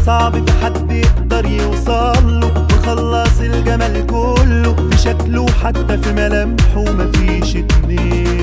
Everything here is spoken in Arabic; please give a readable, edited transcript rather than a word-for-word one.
صعب في حد يقدر يوصله، وخلص الجمال كله في شكله حتى في ملامحه مفيش اتنين.